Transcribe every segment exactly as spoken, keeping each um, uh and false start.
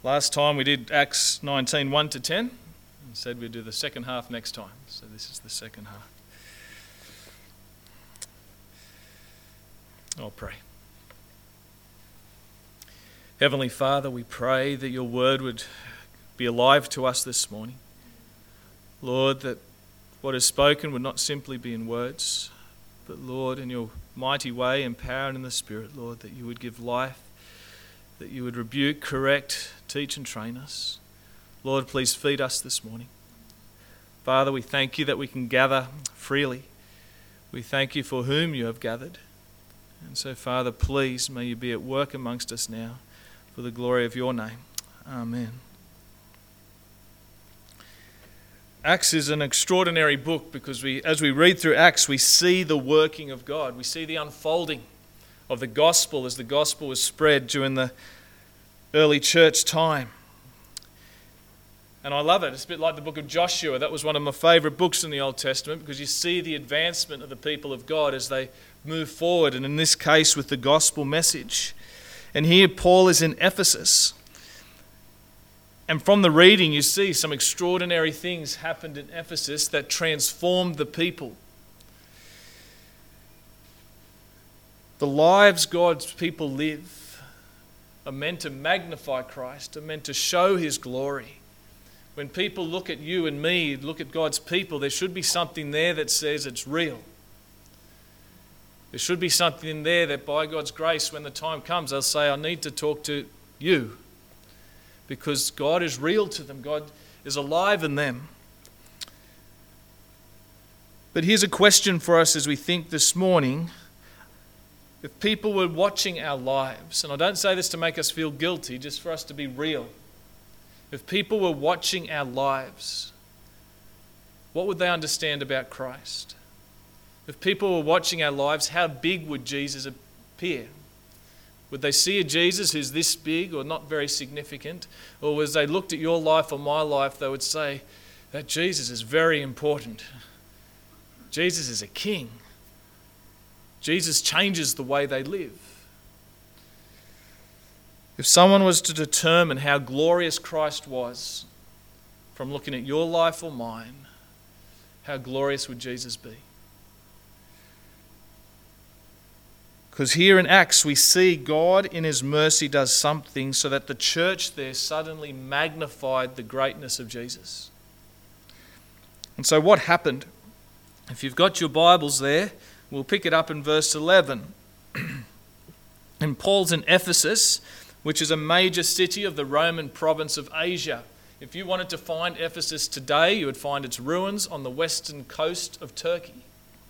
Last time we did Acts nineteen, one to ten, and said we'd do the second half next time. So this is the second half. I'll pray. Heavenly Father, we pray that your word would be alive to us this morning. Lord, that what is spoken would not simply be in words, but Lord, in your mighty way, empowered in the Spirit, Lord, that you would give life, that you would rebuke, correct, teach and train us. Lord, please feed us this morning. Father, we thank you that we can gather freely. We thank you for whom you have gathered. And so, Father, please, may you be at work amongst us now for the glory of your name. Amen. Acts is an extraordinary book because we, as we read through Acts, we see the working of God. We see the unfolding of the gospel as the gospel was spread during the early church time. And I love it. It's a bit like the book of Joshua. That was one of my favourite books in the Old Testament because you see the advancement of the people of God as they move forward, and in this case with the gospel message. And here Paul is in Ephesus. And from the reading you see some extraordinary things happened in Ephesus that transformed the people. The lives God's people live are meant to magnify Christ, are meant to show his glory. When people look at you and me, look at God's people, there should be something there that says it's real. There should be something there that by God's grace, when the time comes, they'll say, I need to talk to you. Because God is real to them. God is alive in them. But here's a question for us as we think this morning. If people were watching our lives, and I don't say this to make us feel guilty, just for us to be real. If people were watching our lives, what would they understand about Christ? If people were watching our lives, how big would Jesus appear? Would they see a Jesus who's this big or not very significant? Or as they looked at your life or my life, they would say, that Jesus is very important. Jesus is a king. Jesus changes the way they live. If someone was to determine how glorious Christ was from looking at your life or mine, how glorious would Jesus be? Because here in Acts we see God in his mercy does something so that the church there suddenly magnified the greatness of Jesus. And so what happened? If you've got your Bibles there, we'll pick it up in verse eleven. And Paul's in Ephesus, which is a major city of the Roman province of Asia. If you wanted to find Ephesus today, you would find its ruins on the western coast of Turkey.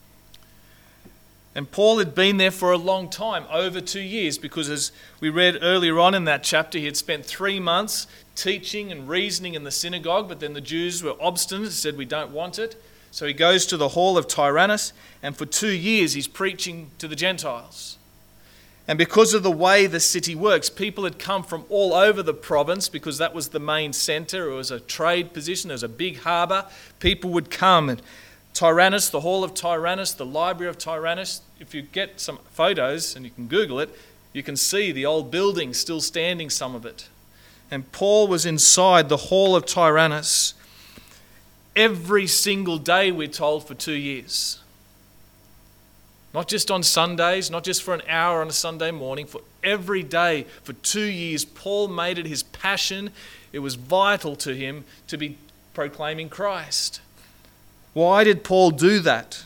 And Paul had been there for a long time, over two years, because as we read earlier on in that chapter, he had spent three months teaching and reasoning in the synagogue, but then the Jews were obstinate and said, we don't want it. So he goes to the hall of Tyrannus, and for two years he's preaching to the Gentiles. And because of the way the city works, people had come from all over the province because that was the main centre. It was a trade position. There was a big harbour. People would come. And Tyrannus, the hall of Tyrannus, the library of Tyrannus, if you get some photos, and you can Google it, you can see the old building still standing, some of it. And Paul was inside the hall of Tyrannus every single day, we're told, for two years. Not just on Sundays, not just for an hour on a Sunday morning, for every day, for two years, Paul made it his passion. It was vital to him to be proclaiming Christ. Why did Paul do that?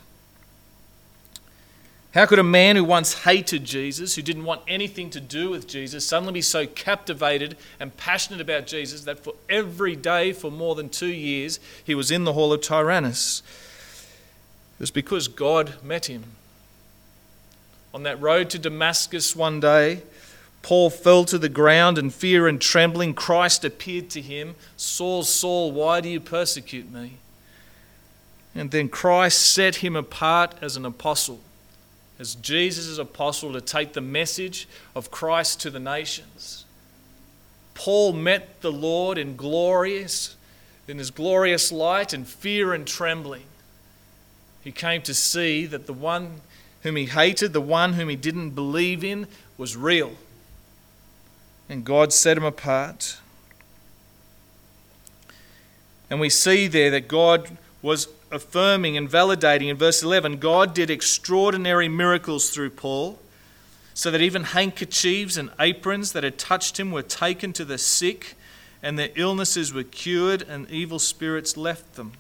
How could a man who once hated Jesus, who didn't want anything to do with Jesus, suddenly be so captivated and passionate about Jesus that for every day for more than two years he was in the hall of Tyrannus? It was because God met him. On that road to Damascus one day, Paul fell to the ground in fear and trembling. Christ appeared to him. Saul, Saul, why do you persecute me? And then Christ set him apart as an apostle, as Jesus' apostle, to take the message of Christ to the nations. Paul met the Lord in glorious, in his glorious light, in fear and trembling. He came to see that the one whom he hated, the one whom he didn't believe in, was real. And God set him apart. And we see there that God was affirming and validating in verse eleven, God did extraordinary miracles through Paul, so that even handkerchiefs and aprons that had touched him were taken to the sick, and their illnesses were cured, and evil spirits left them.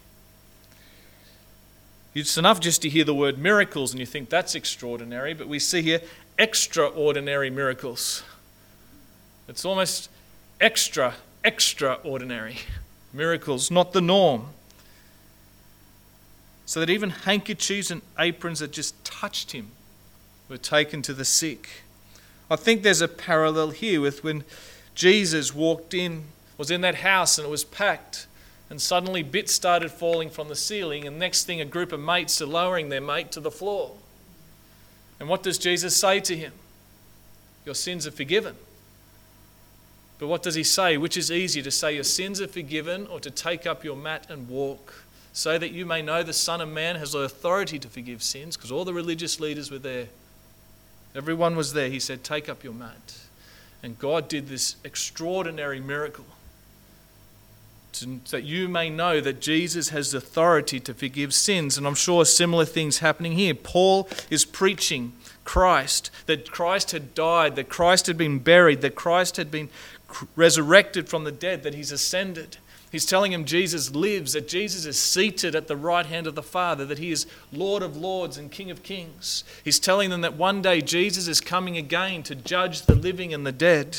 It's enough just to hear the word miracles and you think that's extraordinary, but we see here extraordinary miracles. It's almost extra, extraordinary miracles, not the norm. So that even handkerchiefs and aprons that just touched him were taken to the sick. I think there's a parallel here with when Jesus walked in, was in that house and it was packed, and suddenly bits started falling from the ceiling, and next thing a group of mates are lowering their mate to the floor. And what does Jesus say to him? Your sins are forgiven. But what does he say? Which is easier, to say your sins are forgiven or to take up your mat and walk? So that you may know the Son of Man has the authority to forgive sins, because all the religious leaders were there. Everyone was there. He said, take up your mat. And God did this extraordinary miracle to, that you may know that Jesus has authority to forgive sins. And I'm sure similar things happening here. Paul is preaching Christ, that Christ had died, that Christ had been buried, that Christ had been resurrected from the dead, that he's ascended. He's telling him Jesus lives, that Jesus is seated at the right hand of the Father, that he is Lord of lords and King of kings. He's telling them that one day Jesus is coming again to judge the living and the dead.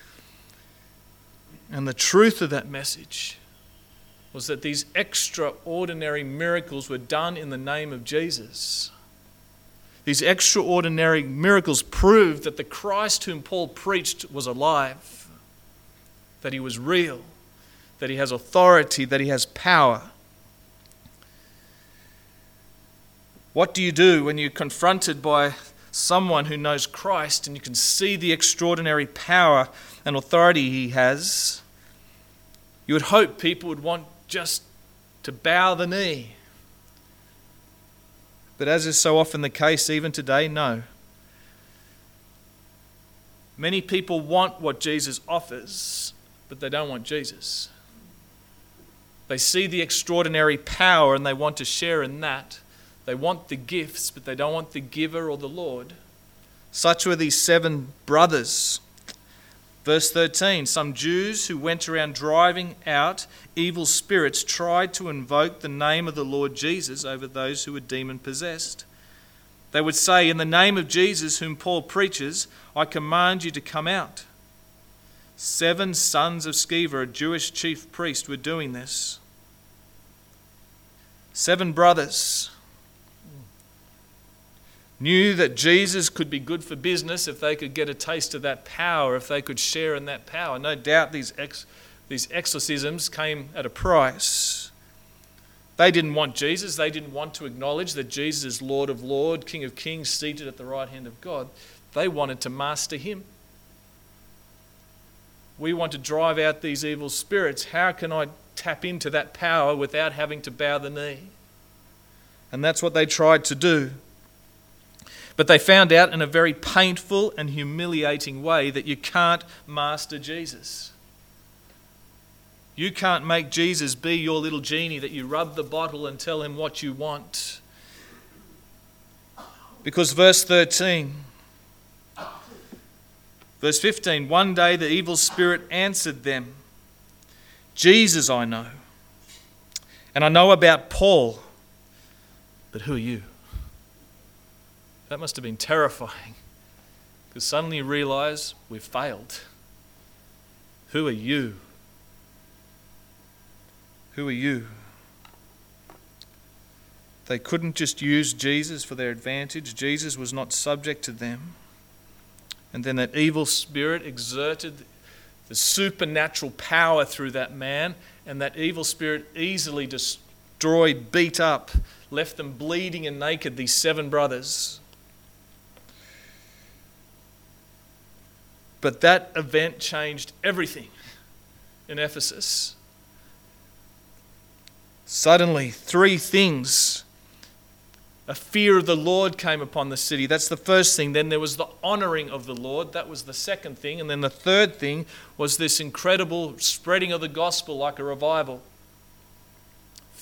And the truth of that message was that these extraordinary miracles were done in the name of Jesus. These extraordinary miracles proved that the Christ whom Paul preached was alive, that he was real, that he has authority, that he has power. What do you do when you're confronted by someone who knows Christ and you can see the extraordinary power and authority he has? You would hope people would want just to bow the knee. But as is so often the case even today, no. Many people want what Jesus offers, but they don't want Jesus. They see the extraordinary power and they want to share in that. They want the gifts, but they don't want the giver or the Lord. Such were these seven brothers. Verse thirteen, some Jews who went around driving out evil spirits tried to invoke the name of the Lord Jesus over those who were demon-possessed. They would say, in the name of Jesus whom Paul preaches, I command you to come out. Seven sons of Sceva, a Jewish chief priest, were doing this. Seven brothers knew that Jesus could be good for business if they could get a taste of that power, if they could share in that power. No doubt these ex, these exorcisms came at a price. They didn't want Jesus. They didn't want to acknowledge that Jesus is Lord of Lords, King of Kings, seated at the right hand of God. They wanted to master him. We want to drive out these evil spirits. How can I tap into that power without having to bow the knee? And that's what they tried to do. But they found out in a very painful and humiliating way that you can't master Jesus. You can't make Jesus be your little genie that you rub the bottle and tell him what you want. Because verse thirteen, verse fifteen, one day the evil spirit answered them, Jesus I know, and I know about Paul, but who are you? That must have been terrifying, because suddenly you realise we've failed. Who are you? Who are you? They couldn't just use Jesus for their advantage. Jesus was not subject to them. And then that evil spirit exerted the supernatural power through that man, and that evil spirit easily destroyed, beat up, left them bleeding and naked, these seven brothers. But that event changed everything in Ephesus. Suddenly, three things. A fear of the Lord came upon the city. That's the first thing. Then there was the honouring of the Lord. That was the second thing. And then the third thing was this incredible spreading of the gospel like a revival.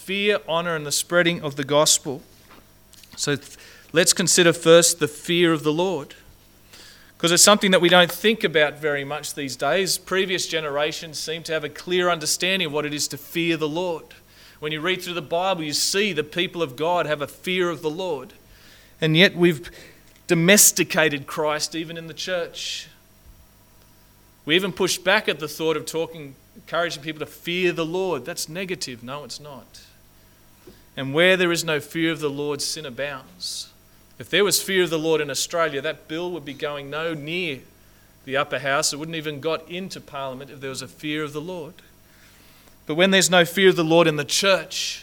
fear, honour, and the spreading of the gospel. So th- let's consider first the fear of the Lord, because it's something that we don't think about very much these days. Previous generations seem to have a clear understanding of what it is to fear the Lord. When you read through the Bible, you see the people of God have a fear of the Lord. And yet we've domesticated Christ even in the church. We even push back at the thought of talking, encouraging people to fear the Lord. That's negative. No, it's not. And where there is no fear of the Lord, sin abounds. If there was fear of the Lord in Australia, that bill would be going no near the upper house. It wouldn't even got into Parliament if there was a fear of the Lord. But when there's no fear of the Lord in the church,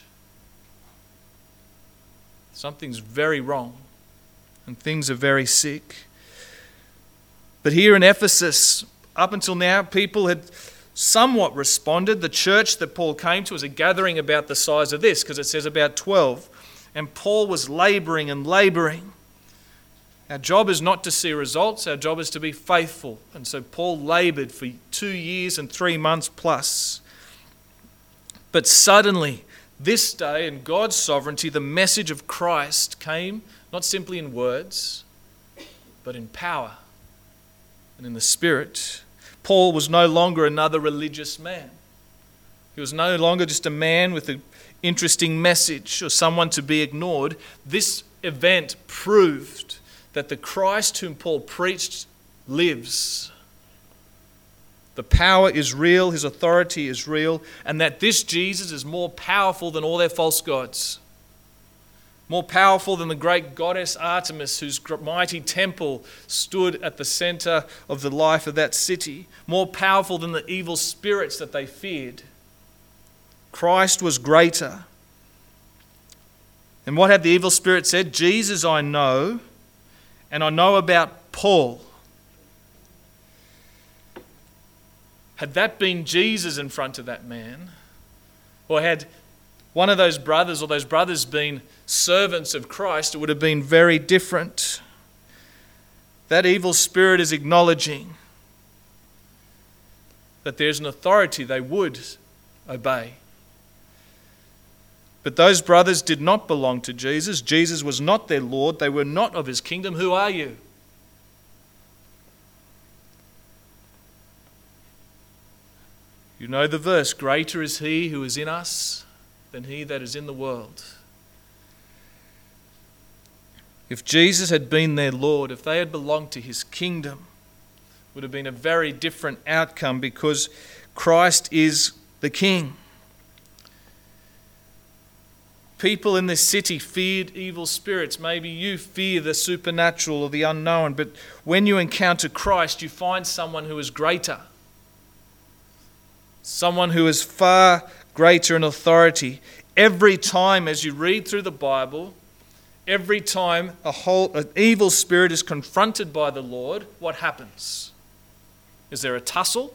something's very wrong and things are very sick. But here in Ephesus, up until now, people had somewhat responded. The church that Paul came to was a gathering about the size of this, because it says about twelve. And Paul was labouring and labouring. Our job is not to see results, our job is to be faithful. And so Paul laboured for two years and three months plus. But suddenly, this day, in God's sovereignty, the message of Christ came not simply in words, but in power and in the Spirit. Paul was no longer another religious man. He was no longer just a man with an interesting message or someone to be ignored. This event proved that the Christ whom Paul preached lives. The power is real, his authority is real, and that this Jesus is more powerful than all their false gods. More powerful than the great goddess Artemis, whose mighty temple stood at the centre of the life of that city. More powerful than the evil spirits that they feared. Christ was greater. And what had the evil spirit said? Jesus I know, and I know about Paul. Had that been Jesus in front of that man, or had one of those brothers or those brothers been servants of Christ, it would have been very different. That evil spirit is acknowledging that there's an authority they would obey. But those brothers did not belong to Jesus. Jesus was not their Lord. They were not of his kingdom. Who are you? You know the verse, greater is he who is in us than he that is in the world. If Jesus had been their Lord, if they had belonged to his kingdom, it would have been a very different outcome, because Christ is the King. People in this city feared evil spirits. Maybe you fear the supernatural or the unknown, but when you encounter Christ, you find someone who is greater. Someone who is far greater in authority. Every time as you read through the Bible, every time a whole an evil spirit is confronted by the Lord, what happens? Is there a tussle?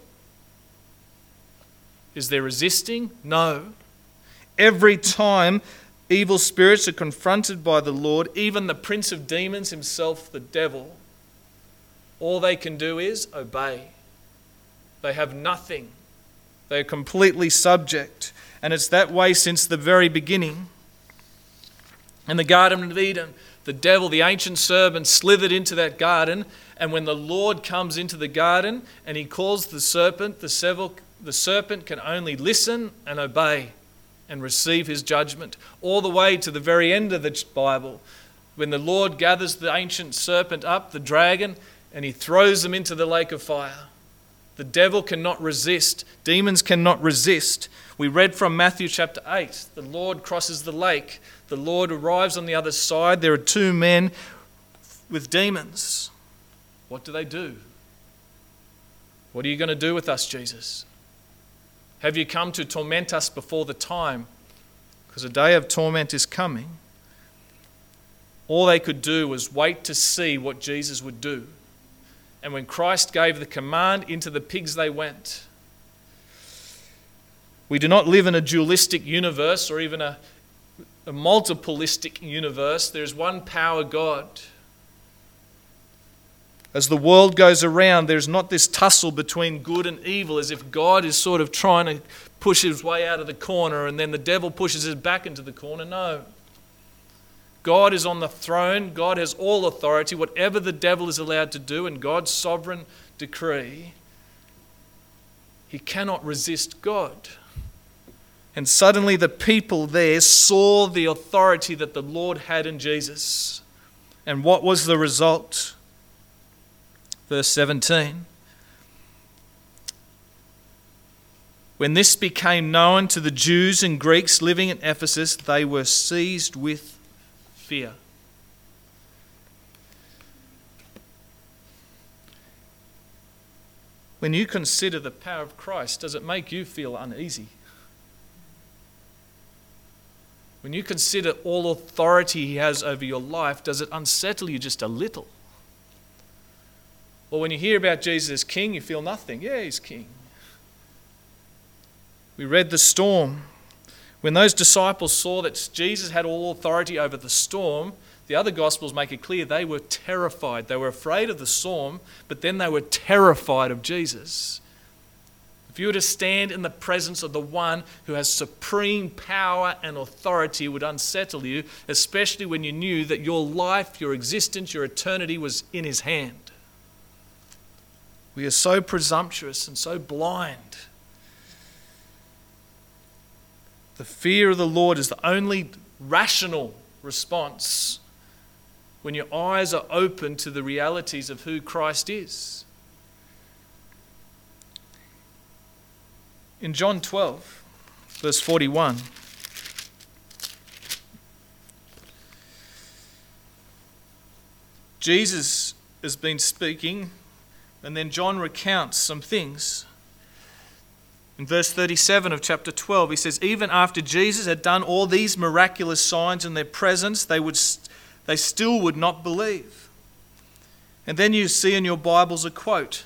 Is there resisting? No. Every time evil spirits are confronted by the Lord, even the prince of demons himself, the devil, all they can do is obey. They have nothing. They are completely subject. And it's that way since the very beginning. In the Garden of Eden, the devil, the ancient serpent, slithered into that garden. And when the Lord comes into the garden and he calls the serpent, the, several, the serpent can only listen and obey and receive his judgment. All the way to the very end of the Bible, when the Lord gathers the ancient serpent up, the dragon, and he throws them into the lake of fire. The devil cannot resist. Demons cannot resist. We read from Matthew chapter eight. The Lord crosses the lake. The Lord arrives on the other side. There are two men with demons. What do they do? What are you going to do with us, Jesus? Have you come to torment us before the time? Because a day of torment is coming. All they could do was wait to see what Jesus would do. And when Christ gave the command, into the pigs they went. We do not live in a dualistic universe or even a, a multiplistic universe. There is one power God. As the world goes around, there's not this tussle between good and evil, as if God is sort of trying to push his way out of the corner and then the devil pushes his back into the corner. No. God is on the throne. God has all authority. Whatever the devil is allowed to do in God's sovereign decree, he cannot resist God. And suddenly the people there saw the authority that the Lord had in Jesus. And what was the result? Verse seventeen. When this became known to the Jews and Greeks living in Ephesus, they were seized with fear. When you consider the power of Christ, does it make you feel uneasy? When you consider all authority he has over your life, does it unsettle you just a little? Or when you hear about Jesus as king, you feel nothing. Yeah, he's king. We read the storm. When those disciples saw that Jesus had all authority over the storm, the other Gospels make it clear they were terrified. They were afraid of the storm, but then they were terrified of Jesus. If you were to stand in the presence of the one who has supreme power and authority, it would unsettle you, especially when you knew that your life, your existence, your eternity was in his hand. We are so presumptuous and so blind. The fear of the Lord is the only rational response when your eyes are open to the realities of who Christ is. In John twelve, verse forty-one, Jesus has been speaking, and then John recounts some things. In verse thirty-seven of chapter twelve, he says, even after Jesus had done all these miraculous signs in their presence, they would, they still would not believe. And then you see in your Bibles a quote.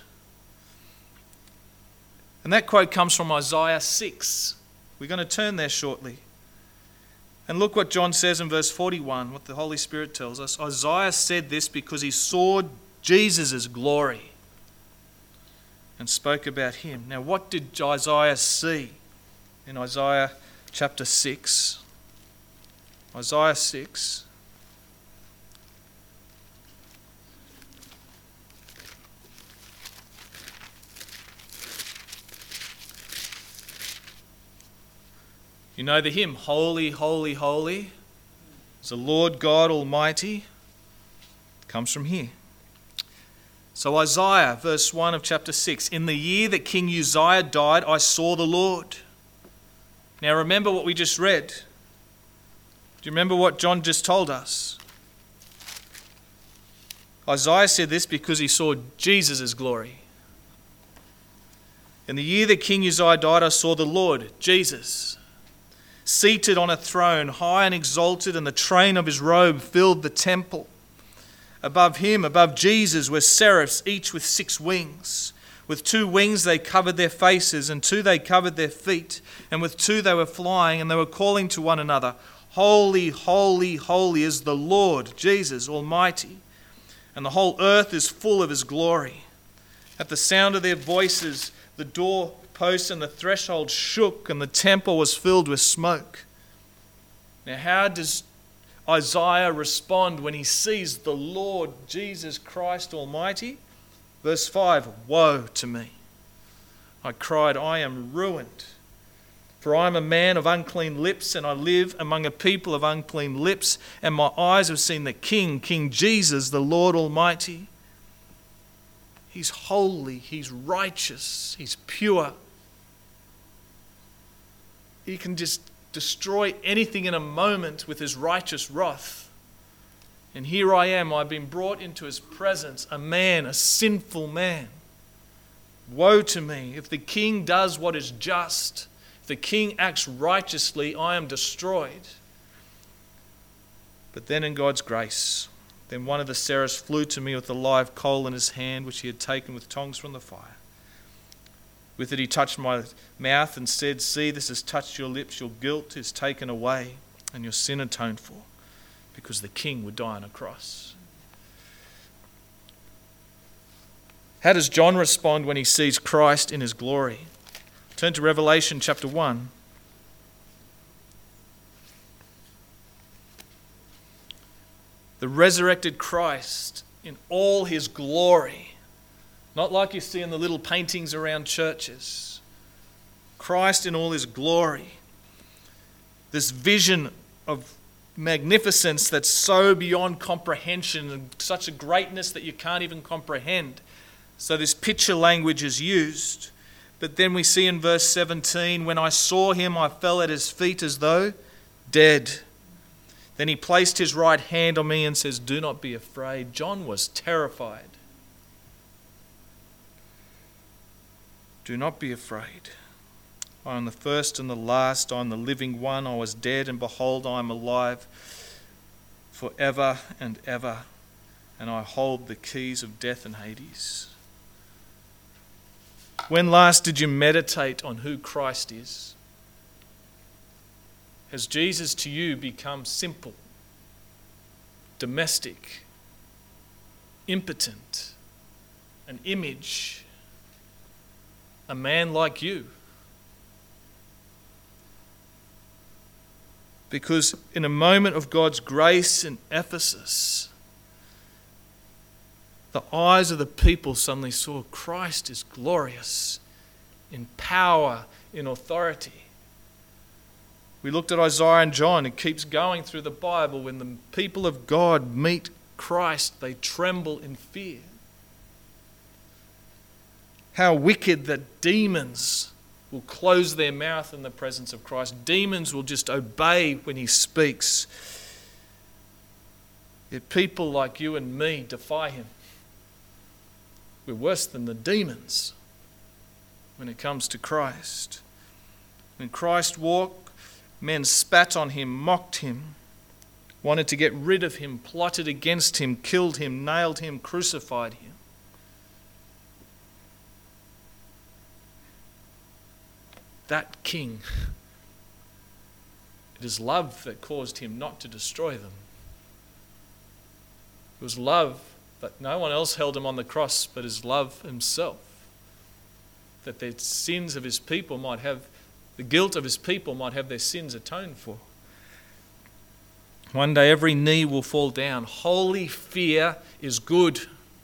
And that quote comes from Isaiah six. We're going to turn there shortly. And look what John says in verse forty-one, what the Holy Spirit tells us. Isaiah said this because he saw Jesus' glory and spoke about him. Now, what did Isaiah see in Isaiah chapter six? Isaiah six. You know the hymn, Holy, Holy, Holy is the Lord God Almighty. It comes from here. So Isaiah, verse one of chapter six, in the year that King Uzziah died, I saw the Lord. Now remember what we just read. Do you remember what John just told us? Isaiah said this because he saw Jesus' glory. In the year that King Uzziah died, I saw the Lord, Jesus, seated on a throne, high and exalted, and the train of his robe filled the temple. Above him, above Jesus, were seraphs, each with six wings. With two wings they covered their faces, and two they covered their feet, and with two they were flying, and they were calling to one another, Holy, holy, holy is the Lord, Jesus Almighty, and the whole earth is full of his glory. At the sound of their voices, the doorposts and the threshold shook, and the temple was filled with smoke. Now, how does Isaiah respond when he sees the Lord Jesus Christ Almighty? Verse five, woe to me. I cried, I am ruined, for I am a man of unclean lips, and I live among a people of unclean lips, and my eyes have seen the King, King Jesus, the Lord Almighty. He's holy, he's righteous, he's pure. He can just destroy anything in a moment with his righteous wrath. And here I am, I've been brought into his presence, a man, a sinful man. Woe to me, if the king does what is just, if the king acts righteously, I am destroyed. But then in God's grace, then one of the seraphs flew to me with a live coal in his hand, which he had taken with tongs from the fire. With it he touched my mouth and said, see, this has touched your lips, your guilt is taken away and your sin atoned for, because the king would die on a cross. How does John respond when he sees Christ in his glory? Turn to Revelation chapter one. The resurrected Christ in all his glory. Not like you see in the little paintings around churches. Christ in all his glory. This vision of magnificence that's so beyond comprehension and such a greatness that you can't even comprehend. So this picture language is used. But then we see in verse seventeen, when I saw him, I fell at his feet as though dead. Then he placed his right hand on me and says, do not be afraid. John was terrified. Do not be afraid. I am the first and the last. I am the living one. I was dead, and behold, I am alive forever and ever. And I hold the keys of death and Hades. When last did you meditate on who Christ is? Has Jesus to you become simple, domestic, impotent, an image, a man like you? Because in a moment of God's grace in Ephesus, the eyes of the people suddenly saw Christ is glorious in power, in authority. We looked at Isaiah and John. It keeps going through the Bible. When the people of God meet Christ, they tremble in fear. How wicked that demons will close their mouth in the presence of Christ. Demons will just obey when he speaks. Yet people like you and me defy him. We're worse than the demons when it comes to Christ. When Christ walked, men spat on him, mocked him, wanted to get rid of him, plotted against him, killed him, nailed him, crucified him. That king, it is love that caused him not to destroy them. It was love that no one else held him on the cross but his love himself. That the sins of his people might have, the guilt of his people might have their sins atoned for. One day every knee will fall down. Holy fear is good.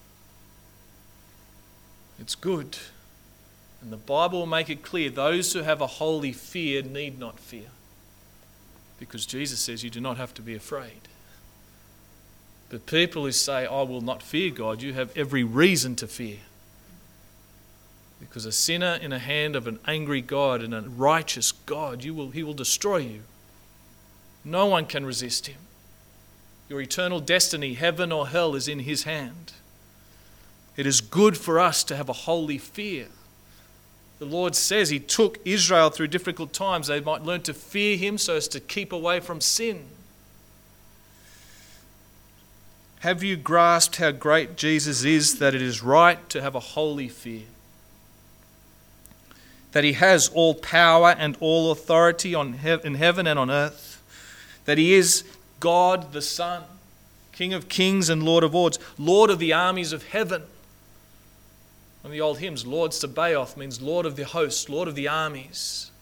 It's good. And the Bible will make it clear, those who have a holy fear need not fear. Because Jesus says you do not have to be afraid. But people who say, I will not fear God, you have every reason to fear. Because a sinner in the hand of an angry God and a righteous God, you will, he will destroy you. No one can resist him. Your eternal destiny, heaven or hell, is in his hand. It is good for us to have a holy fear. The Lord says he took Israel through difficult times. They might learn to fear him so as to keep away from sin. Have you grasped how great Jesus is, that it is right to have a holy fear? That he has all power and all authority on he- in heaven and on earth. That he is God the Son, King of kings and Lord of lords, Lord of the armies of heaven. One of the old hymns, Lord Sabaoth, means Lord of the hosts, Lord of the armies.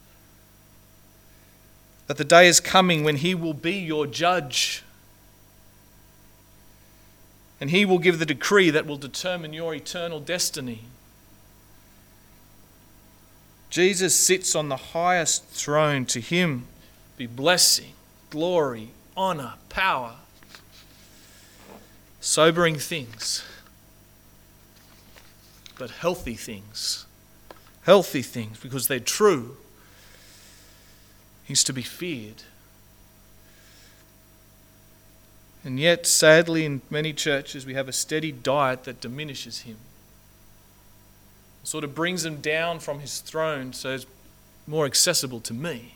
That the day is coming when he will be your judge. And he will give the decree that will determine your eternal destiny. Jesus sits on the highest throne. To him be blessing, glory, honour, power. Sobering things, but healthy things. Healthy things because they're true. He's to be feared. And yet, sadly, in many churches, we have a steady diet that diminishes him. Sort of brings him down from his throne so it's more accessible to me.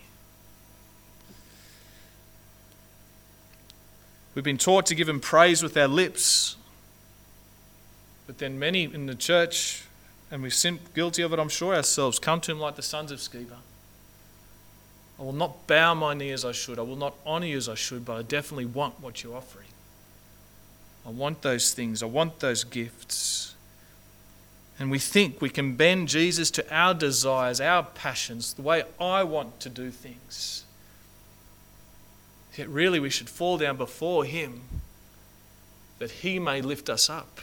We've been taught to give him praise with our lips. But then many in the church, and we've been guilty of it, I'm sure, ourselves, come to him like the sons of Sceva. I will not bow my knee as I should. I will not honour you as I should, but I definitely want what you're offering. I want those things. I want those gifts. And we think we can bend Jesus to our desires, our passions, the way I want to do things. Yet really we should fall down before him that he may lift us up.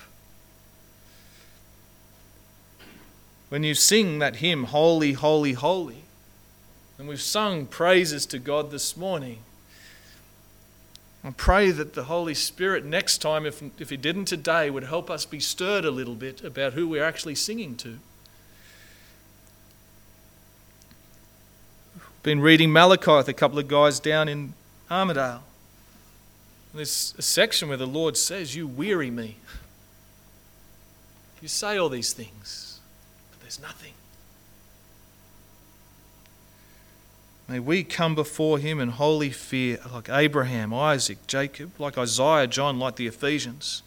When you sing that hymn, Holy, Holy, Holy, and we've sung praises to God this morning, I pray that the Holy Spirit next time, if, if he didn't today, would help us be stirred a little bit about who we're actually singing to. Been reading Malachi with a couple of guys down in Armidale. There's a section where the Lord says, you weary me. You say all these things, but there's nothing. May we come before him in holy fear, like Abraham, Isaac, Jacob, like Isaiah, John, like the Ephesians.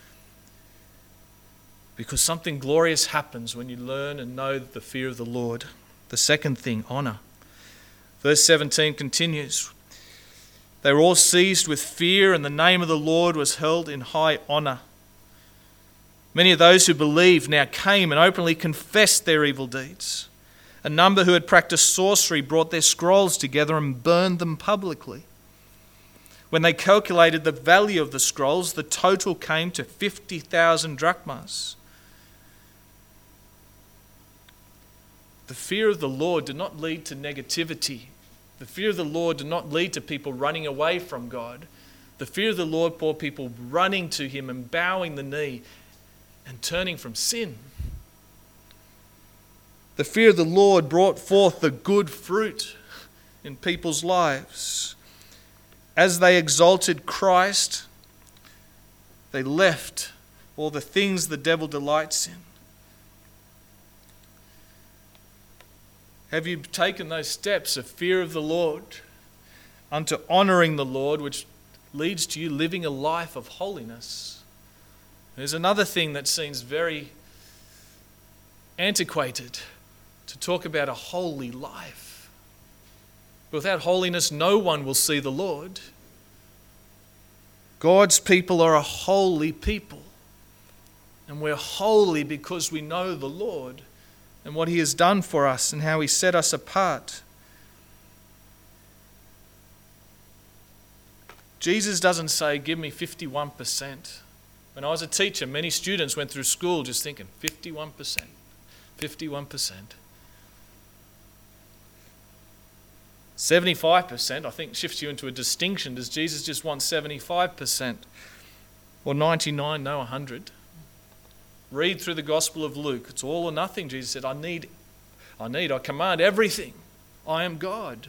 Because something glorious happens when you learn and know the fear of the Lord. The second thing, honour. Verse seventeen continues. They were all seized with fear, and the name of the Lord was held in high honour. Many of those who believed now came and openly confessed their evil deeds. A number who had practiced sorcery brought their scrolls together and burned them publicly. When they calculated the value of the scrolls, the total came to fifty thousand drachmas. The fear of the Lord did not lead to negativity. The fear of the Lord did not lead to people running away from God. The fear of the Lord brought people running to him and bowing the knee and turning from sin. The fear of the Lord brought forth the good fruit in people's lives. As they exalted Christ, they left all the things the devil delights in. Have you taken those steps of fear of the Lord unto honouring the Lord, which leads to you living a life of holiness? There's another thing that seems very antiquated, to talk about a holy life. Without holiness, no one will see the Lord. God's people are a holy people. And we're holy because we know the Lord and what he has done for us and how he set us apart. Jesus doesn't say, give me fifty-one percent. When I was a teacher, many students went through school just thinking, fifty-one percent, fifty-one percent. seventy-five percent, I think, shifts you into a distinction. Does Jesus just want seventy-five percent? Or ninety-nine, no, one hundred? Read through the Gospel of Luke. It's all or nothing. Jesus said, I need, I need, I command everything. I am God.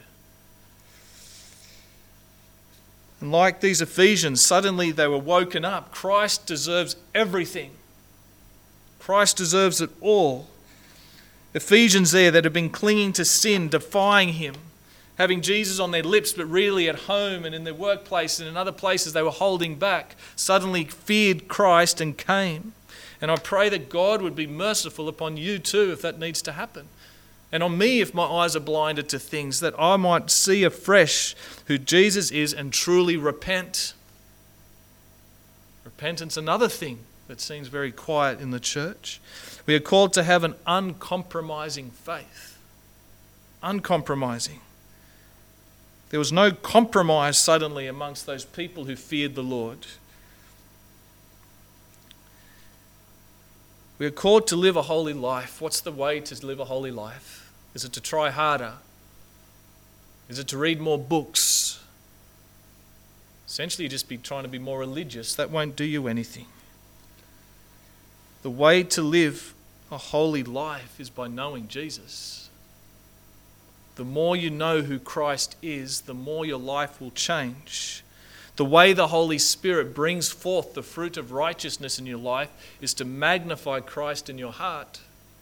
And like these Ephesians, suddenly they were woken up. Christ deserves everything. Christ deserves it all. Ephesians there that had been clinging to sin, defying him, having Jesus on their lips, but really at home and in their workplace and in other places they were holding back, suddenly feared Christ and came. And I pray that God would be merciful upon you too if that needs to happen. And on me if my eyes are blinded to things, that I might see afresh who Jesus is and truly repent. Repentance, another thing that seems very quiet in the church. We are called to have an uncompromising faith. Uncompromising. There was no compromise suddenly amongst those people who feared the Lord. We are called to live a holy life. What's the way to live a holy life? Is it to try harder? Is it to read more books? Essentially, you just be trying to be more religious. That won't do you anything. The way to live a holy life is by knowing Jesus. The more you know who Christ is, the more your life will change. The way the Holy Spirit brings forth the fruit of righteousness in your life is to magnify Christ in your heart.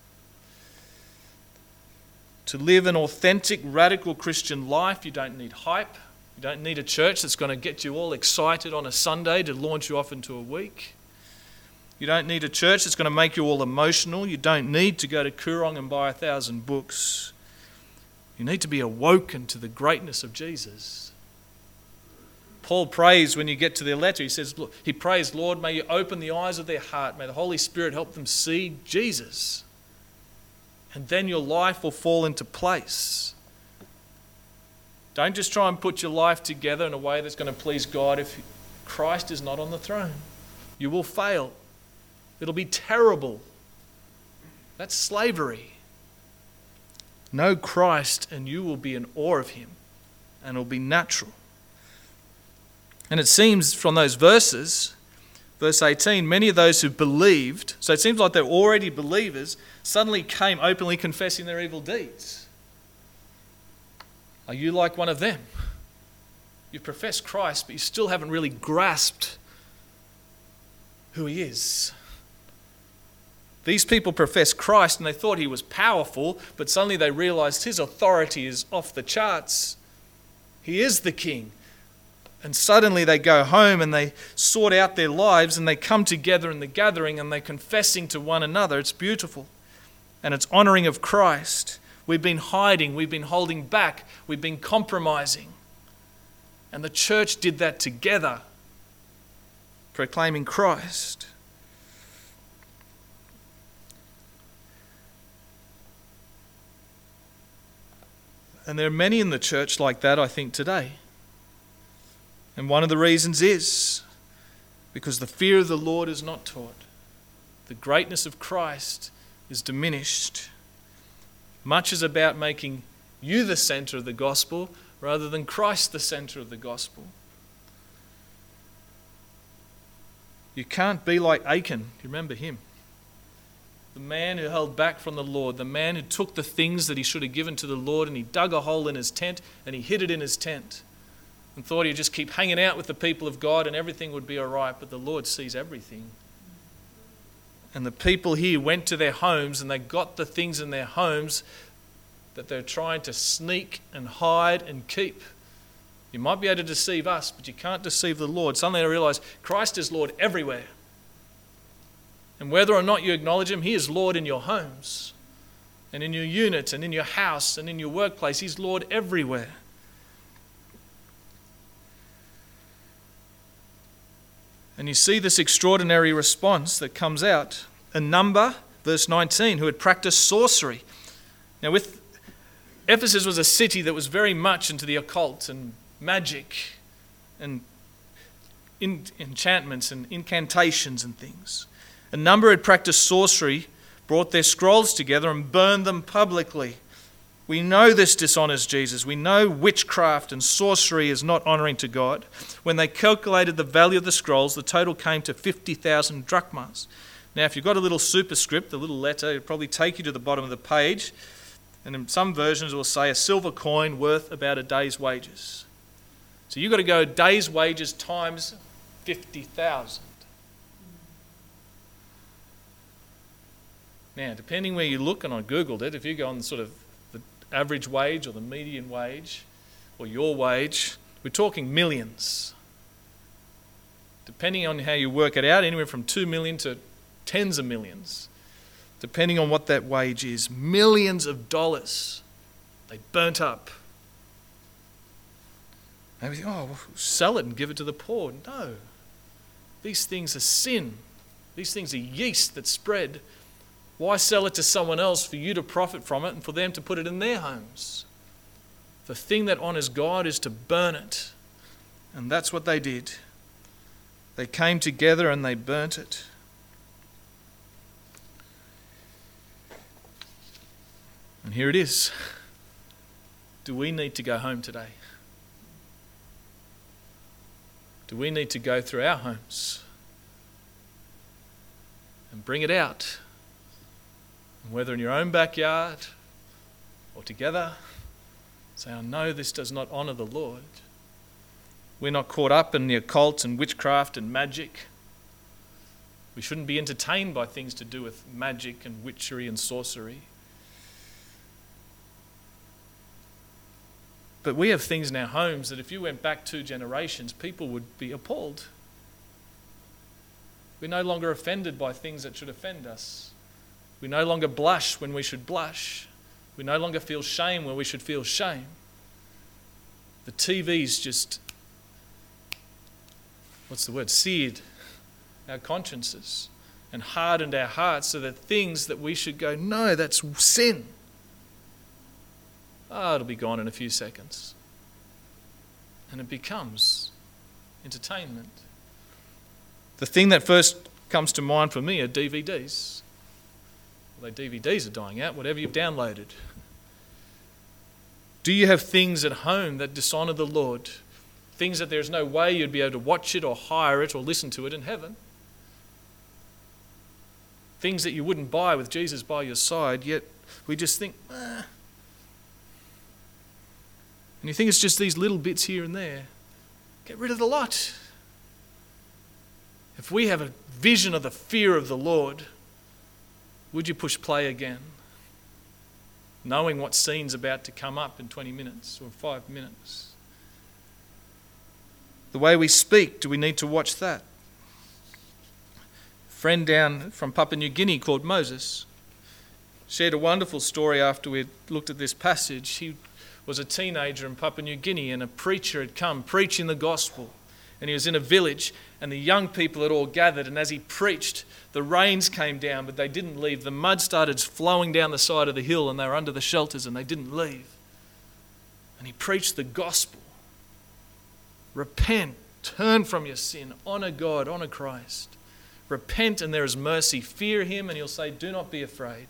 To live an authentic, radical Christian life, you don't need hype. You don't need a church that's going to get you all excited on a Sunday to launch you off into a week. You don't need a church that's going to make you all emotional. You don't need to go to Koorong and buy a thousand books. You need to be awoken to the greatness of Jesus. Paul prays when you get to their letter. He says, look, he prays, Lord, may you open the eyes of their heart. May the Holy Spirit help them see Jesus. And then your life will fall into place. Don't just try and put your life together in a way that's going to please God if Christ is not on the throne. You will fail. It'll be terrible. That's slavery. Know Christ and you will be in awe of him, and it'll be natural. And it seems from those verses, verse eighteen, many of those who believed, so it seems like they're already believers, suddenly came openly confessing their evil deeds. Are you like one of them? You profess Christ, but you still haven't really grasped who he is. These people professed Christ and they thought he was powerful, but suddenly they realized his authority is off the charts. He is the king. And suddenly they go home and they sort out their lives and they come together in the gathering and they're confessing to one another. It's beautiful. And it's honoring of Christ. We've been hiding, we've been holding back, we've been compromising. And the church did that together, proclaiming Christ. And there are many in the church like that, I think, today. And one of the reasons is because the fear of the Lord is not taught. The greatness of Christ is diminished. Much is about making you the center of the gospel rather than Christ the center of the gospel. You can't be like Achan. You remember him? The man who held back from the Lord, the man who took the things that he should have given to the Lord and he dug a hole in his tent and he hid it in his tent and thought he'd just keep hanging out with the people of God and everything would be all right, but the Lord sees everything. And the people here went to their homes and they got the things in their homes that they're trying to sneak and hide and keep. You might be able to deceive us, but you can't deceive the Lord. Suddenly I realized Christ is Lord everywhere. And whether or not you acknowledge him, he is Lord in your homes and in your unit and in your house and in your workplace. He's Lord everywhere. And you see this extraordinary response that comes out. A number, verse nineteen, who had practiced sorcery. Now with Ephesus was a city that was very much into the occult and magic and in, enchantments and incantations and things. A number had practiced sorcery, brought their scrolls together and burned them publicly. We know this dishonors Jesus. We know witchcraft and sorcery is not honoring to God. When they calculated the value of the scrolls, the total came to fifty thousand drachmas. Now, if you've got a little superscript, a little letter, it'll probably take you to the bottom of the page. And in some versions it will say a silver coin worth about a day's wages. So you've got to go day's wages times fifty thousand. Now, depending where you look, and I Googled it, if you go on sort of the average wage or the median wage or your wage, we're talking millions. Depending on how you work it out, anywhere from two million to tens of millions, depending on what that wage is. Millions of dollars they burnt up. Maybe think, oh, we'll sell it and give it to the poor. No. These things are sin. These things are yeast that spread. Why sell it to someone else for you to profit from it and for them to put it in their homes? The thing that honors God is to burn it. And that's what they did. They came together and they burnt it. And here it is. Do we need to go home today? Do we need to go through our homes and bring it out? And whether in your own backyard or together, say, I know this does not honour the Lord. We're not caught up in the occult and witchcraft and magic. We shouldn't be entertained by things to do with magic and witchery and sorcery. But we have things in our homes that if you went back two generations, people would be appalled. We're no longer offended by things that should offend us. We no longer blush when we should blush. We no longer feel shame when we should feel shame. The T V's just what's the word, seared our consciences and hardened our hearts so that things that we should go, no, that's sin. Oh, it'll be gone in a few seconds. And it becomes entertainment. The thing that first comes to mind for me are D V Ds. Although D V Ds are dying out, whatever you've downloaded. Do you have things at home that dishonour the Lord? Things that there's no way you'd be able to watch it or hire it or listen to it in heaven? Things that you wouldn't buy with Jesus by your side, yet we just think, ah. And you think it's just these little bits here and there. Get rid of the lot. If we have a vision of the fear of the Lord, would you push play again? Knowing what scene's about to come up in twenty minutes or five minutes. The way we speak, do we need to watch that? A friend down from Papua New Guinea called Moses shared a wonderful story after we'd looked at this passage. He was a teenager in Papua New Guinea and a preacher had come preaching the gospel. And he was in a village and the young people had all gathered, and as he preached, the rains came down, but they didn't leave. The mud started flowing down the side of the hill and they were under the shelters and they didn't leave. And he preached the gospel. Repent, turn from your sin, honour God, honour Christ. Repent and there is mercy. Fear him and he'll say, do not be afraid.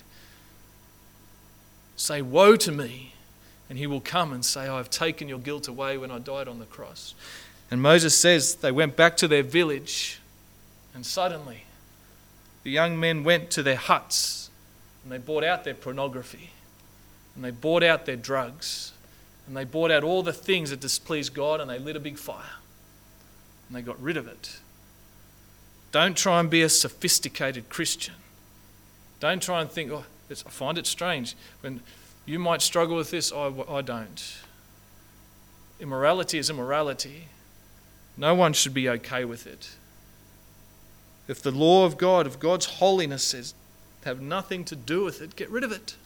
Say, woe to me, and he will come and say, I have taken your guilt away when I died on the cross. And Moses says they went back to their village, and suddenly the young men went to their huts and they brought out their pornography and they brought out their drugs and they brought out all the things that displeased God, and they lit a big fire and they got rid of it. Don't try and be a sophisticated Christian. Don't try and think, oh, it's, I find it strange. When you might struggle with this, I, I don't. Immorality is immorality. No one should be okay with it. If the law of God, if God's holiness says have nothing to do with it, get rid of it.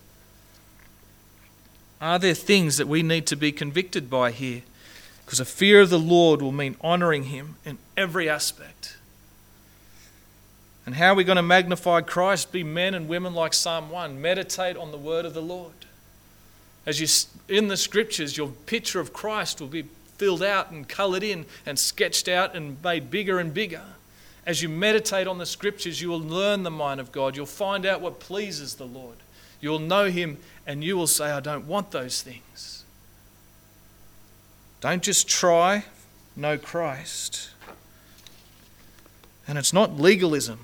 Are there things that we need to be convicted by here? Because a fear of the Lord will mean honouring him in every aspect. And how are we going to magnify Christ? Be men and women like Psalm one. Meditate on the word of the Lord. As you in the scriptures, your picture of Christ will be filled out and coloured in and sketched out and made bigger and bigger. As you meditate on the scriptures, you will learn the mind of God. You'll find out what pleases the Lord. You'll know him and you will say, I don't want those things. Don't just try, know Christ. And it's not legalism.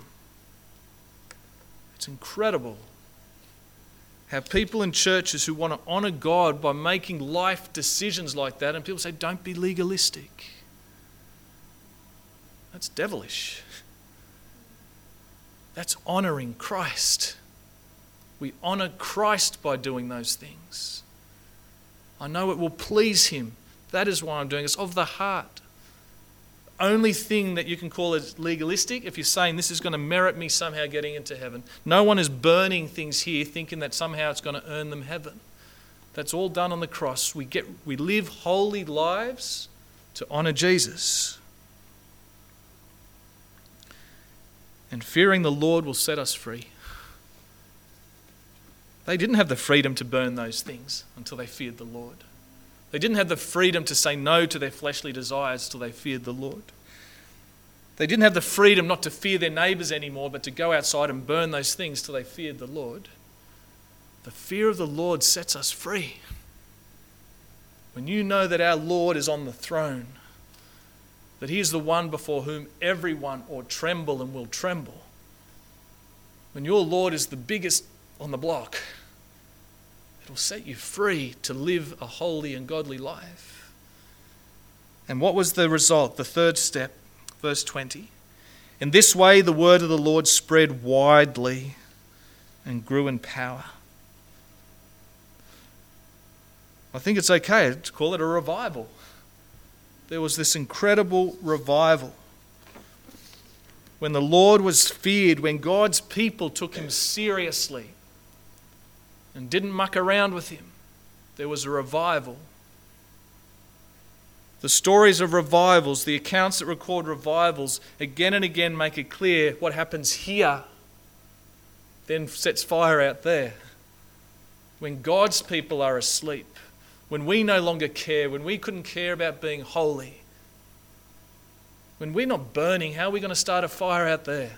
It's incredible how people in churches who want to honour God by making life decisions like that, and people say, don't be legalistic. That's devilish. That's honouring Christ. We honour Christ by doing those things. I know it will please him. That is why I'm doing it. It's of the heart. Only thing that you can call it legalistic if you're saying this is going to merit me somehow getting into heaven. No one is burning things here thinking that somehow it's going to earn them heaven. That's all done on the cross. We get we live holy lives to honour Jesus. And fearing the Lord will set us free. They didn't have the freedom to burn those things until they feared the Lord. They didn't have the freedom to say no to their fleshly desires till they feared the Lord. They didn't have the freedom not to fear their neighbours anymore, but to go outside and burn those things till they feared the Lord. The fear of the Lord sets us free. When you know that our Lord is on the throne, that he is the one before whom everyone ought tremble and will tremble. When your Lord is the biggest on the block, it will set you free to live a holy and godly life. And what was the result? The third step, verse twenty. In this way the word of the Lord spread widely and grew in power. I think it's okay to call it a revival. There was this incredible revival. When the Lord was feared, when God's people took him seriously and didn't muck around with him, there was a revival. The stories of revivals, the accounts that record revivals, again and again make it clear what happens here then sets fire out there. When God's people are asleep, when we no longer care, when we couldn't care about being holy, when we're not burning, how are we going to start a fire out there?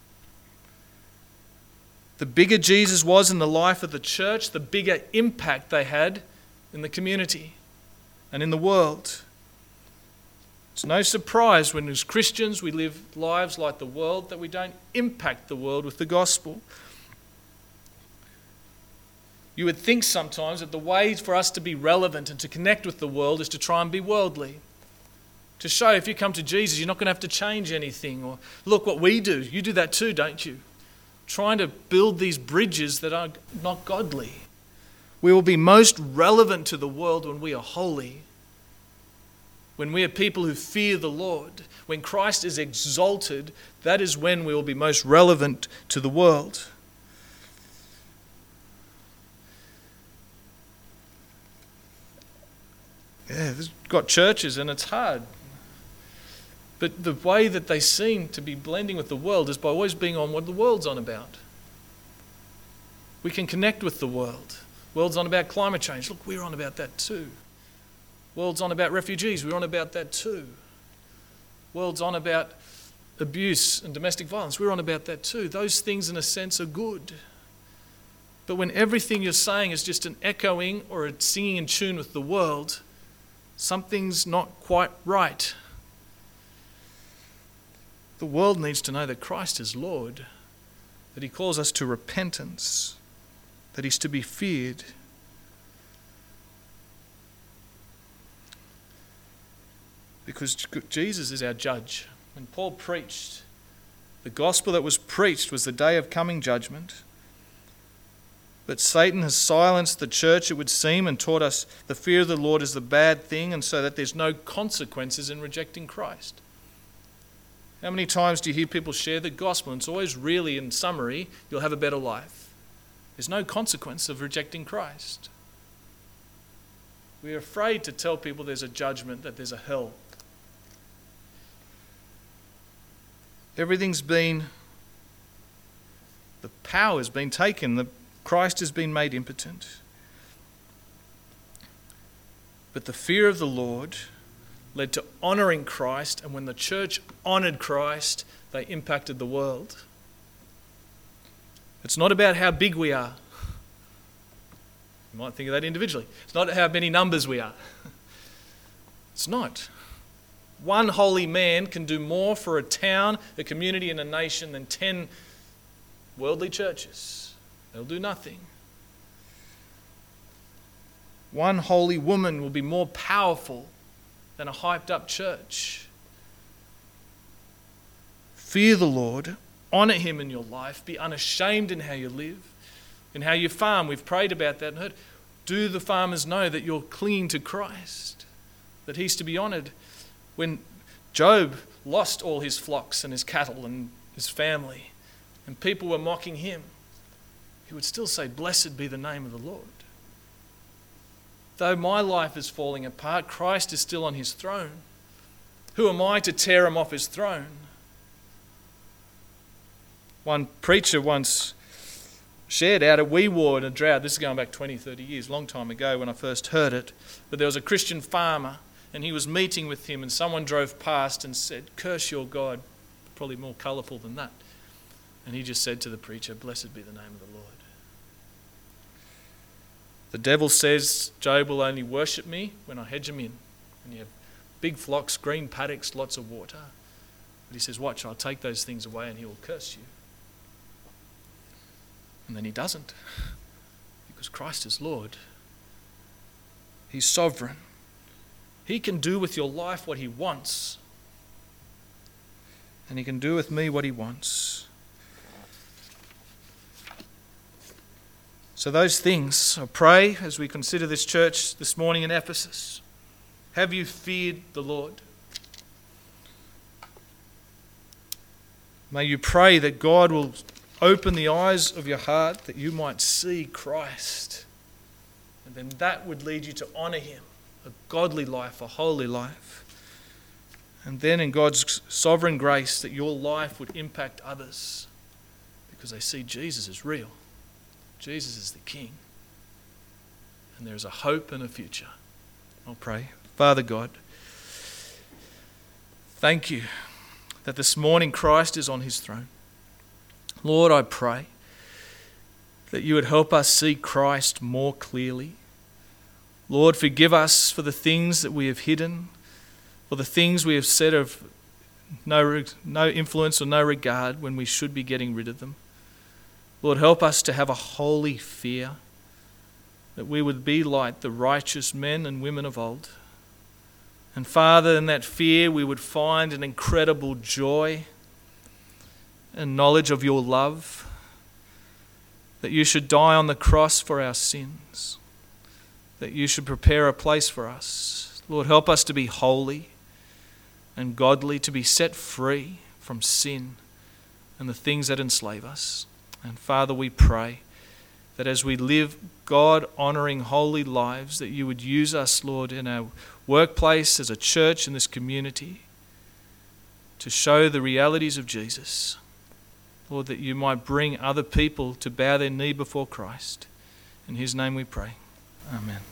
The bigger Jesus was in the life of the church, the bigger impact they had in the community and in the world. It's no surprise when as Christians we live lives like the world that we don't impact the world with the gospel. You would think sometimes that the way for us to be relevant and to connect with the world is to try and be worldly. To show if you come to Jesus, you're not going to have to change anything. Or look what we do. You do that too, don't you? Trying to build these bridges that are not godly. We will be most relevant to the world when we are holy. When we are people who fear the Lord. When Christ is exalted, that is when we will be most relevant to the world. Yeah, we've got churches and it's hard. But the way that they seem to be blending with the world is by always being on what the world's on about. We can connect with the world. The world's on about climate change. Look, we're on about that too. The world's on about refugees. We're on about that too. The world's on about abuse and domestic violence. We're on about that too. Those things in a sense are good. But when everything you're saying is just an echoing or a singing in tune with the world, something's not quite right. The world needs to know that Christ is Lord, that he calls us to repentance, that he's to be feared. Because Jesus is our judge. When Paul preached, the gospel that was preached was the day of coming judgment. But Satan has silenced the church, it would seem, and taught us the fear of the Lord is the bad thing, and so that there's no consequences in rejecting Christ. How many times do you hear people share the gospel? And it's always really, in summary, you'll have a better life. There's no consequence of rejecting Christ. We're afraid to tell people there's a judgment, that there's a hell. Everything's been, the power has been taken, the Christ has been made impotent. But the fear of the Lord led to honouring Christ, and when the church honoured Christ, they impacted the world. It's not about how big we are. You might think of that individually. It's not how many numbers we are. It's not. One holy man can do more for a town, a community, and a nation than ten worldly churches. They'll do nothing. One holy woman will be more powerful than a hyped up church. Fear the Lord, honour him in your life, be unashamed in how you live, in how you farm. We've prayed about that and heard. Do the farmers know that you're clinging to Christ, that he's to be honoured? When Job lost all his flocks and his cattle and his family, and people were mocking him, he would still say, blessed be the name of the Lord. Though my life is falling apart, Christ is still on his throne. Who am I to tear him off his throne? One preacher once shared out a wee war in a drought. This is going back twenty, thirty years, a long time ago when I first heard it. But there was a Christian farmer and he was meeting with him and someone drove past and said, curse your God. Probably more colourful than that. And he just said to the preacher, blessed be the name of the Lord. The devil says Job will only worship me when I hedge him in. When you have big flocks, green paddocks, lots of water. But he says, watch, I'll take those things away and he will curse you. And then he doesn't. Because Christ is Lord. He's sovereign. He can do with your life what he wants. And he can do with me what he wants. So those things, I pray as we consider this church this morning in Ephesus. Have you feared the Lord? May you pray that God will open the eyes of your heart that you might see Christ. And then that would lead you to honour him a godly life, a holy life. And then in God's sovereign grace that your life would impact others because they see Jesus is real. Jesus is the King. And there is a hope and a future. I'll pray. Father God, thank you that this morning Christ is on his throne. Lord, I pray that you would help us see Christ more clearly. Lord, forgive us for the things that we have hidden, for the things we have said of no, no influence or no regard when we should be getting rid of them. Lord, help us to have a holy fear, that we would be like the righteous men and women of old. And Father, in that fear we would find an incredible joy and knowledge of your love, that you should die on the cross for our sins, that you should prepare a place for us. Lord, help us to be holy and godly, to be set free from sin and the things that enslave us. And Father, we pray that as we live God-honouring, holy lives, that you would use us, Lord, in our workplace, as a church, in this community, to show the realities of Jesus. Lord, that you might bring other people to bow their knee before Christ. In his name we pray. Amen.